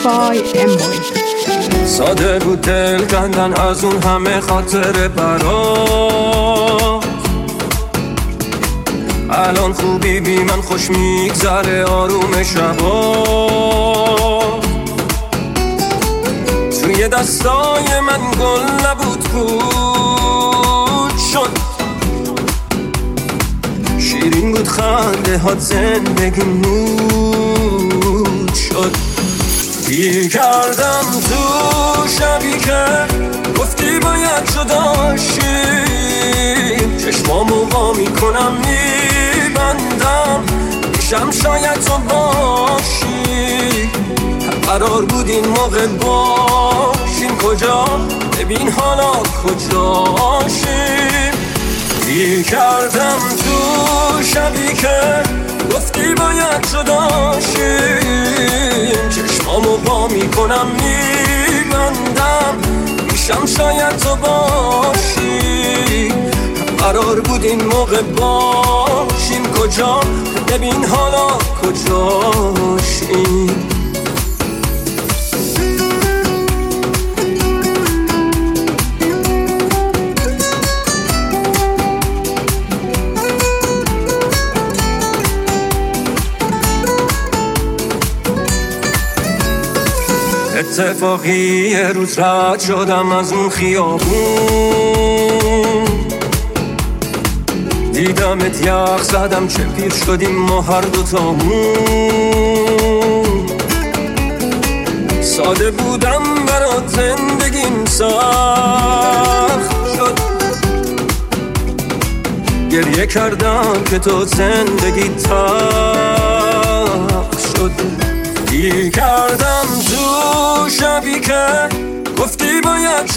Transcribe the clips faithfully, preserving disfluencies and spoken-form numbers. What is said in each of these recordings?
by Amboy. ساده بود دل کندن از اون همه خاطر برات. الان خوبی بی من خوش میگذره آروم شبا. توی دستای من گل نبود بود شد. شیرین بود خنده هات زندگی نود شد. گیر کردم تو شبی که گفتی باید جداشیم. چشمامو وا میکنم میبندم میشم شاید تو باشی. قرار بود این موقع باشیم کجا ببین حالا کجاشیم. گیر کردم تو شبی که گفتی باید جداشیم. چشمامو وا میکنم میبندم میشم شاید تو باشی. قرار بود این موقع باشیم کجا ببین حالا کجاشیم. اتفاقی یه روز رد شدم از اون خیابون. دیدمت یخ زدم چه پیر شدیم ما هر دوتامون. ساده بودم برات زندگیم سخت شد. گریه کردم که تو زندگی تلخ شد. گیر کردم تو شبی که گفتی باید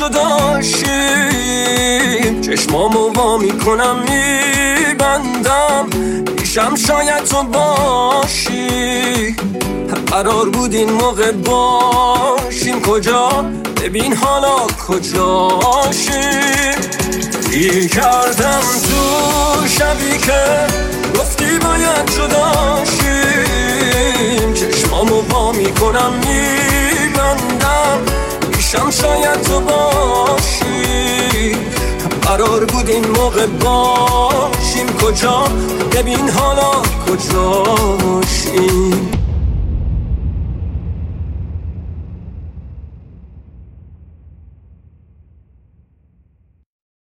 جداشیم. چشمامو وا میکنم میبندم میشم شاید تو باشی. قرار بود این موقع باشیم کجا ببین حالا کجاشیم. گیر کردم تو شبی که گفتی باید جداشیم. چشمامو وا میکنم میبندم میشم شاید تو باشی. قرار بود این موقع باشیم کجا ببین حالا کجاشیم.